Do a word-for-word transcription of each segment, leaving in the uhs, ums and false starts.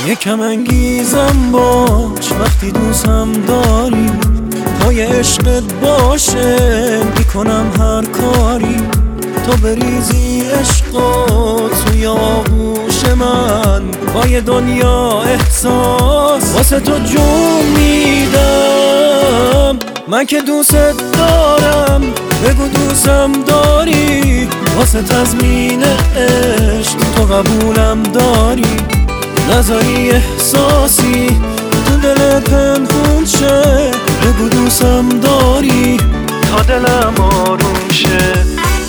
یکم انگیزم باش وقتی دوستم داری، پای عشقت باشه میکنم هر کاری. تو بریزی عشقو توی آغوش من، با دنیا احساس واسه تو جون میدم. من که دوست دارم، بگو دوستم داری، واسه تضمین عشق تو قبولم داری. نذاری احساسی تو دل پنهون شه، بگو دوستم داری تا دلم آروم شه.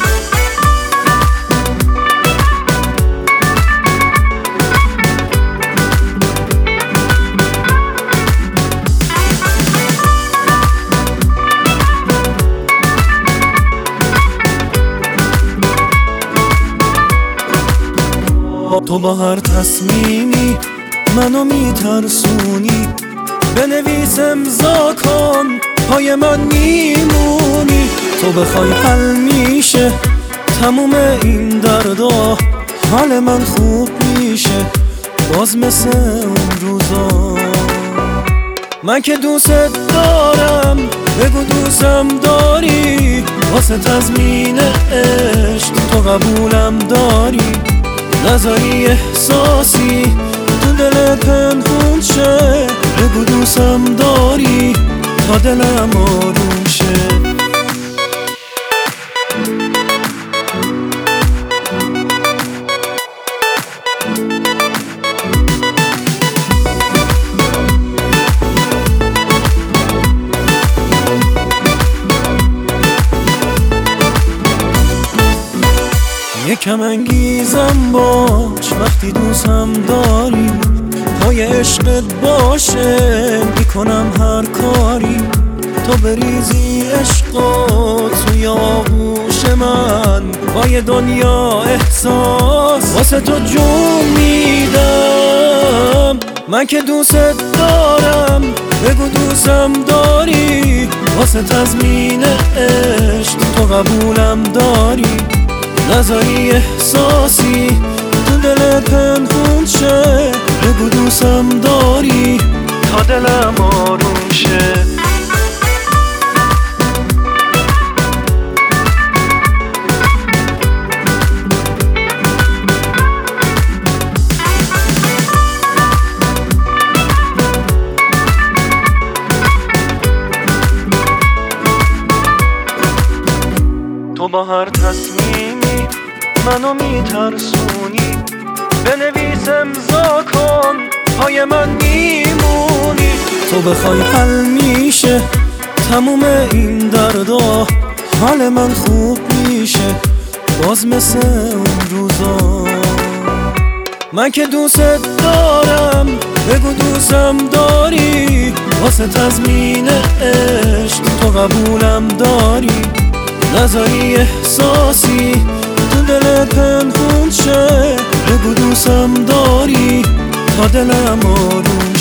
تو با هر تصمیمی منو میترسونی، بنویس امضا کن پای من میمونی. تو بخوای حل میشه تموم این دردا، حال من خوب میشه باز مثل اون روزا. من که دوست دارم، بگو دوستم داری، واسه تضمین عشق تو قبولم داری. نذاری احساسی تو دل پنهون شه، بگو دوستم داری تا دلم آروم شه. یکم انگیزم باش وقتی دوستم داری، پای عشقت باشه میکنم هر کاری. تو بریزی عشقو توی آغوش من، با دنیا احساس واسه تو جون میدم. من که دوست دارم، بگو دوستم داری، واسه تضمین عشق تو قبولم داری. نذاری احساسی تو دل پنهون شه، بگو دوستم داری تا دلم آروم شه. تو با هر تصمیمی منو میترسونی، بنویس امضا کن پای من میمونی. تو بخوای حل میشه تموم این دردا، حال من خوب میشه باز مثل اون روزا. من که دوست دارم، بگو دوستم داری، واسه تضمین عشق تو قبولم داری. نذاری احساسی تو دل پنهون شه، بگو دوستم داری تا دلم آروم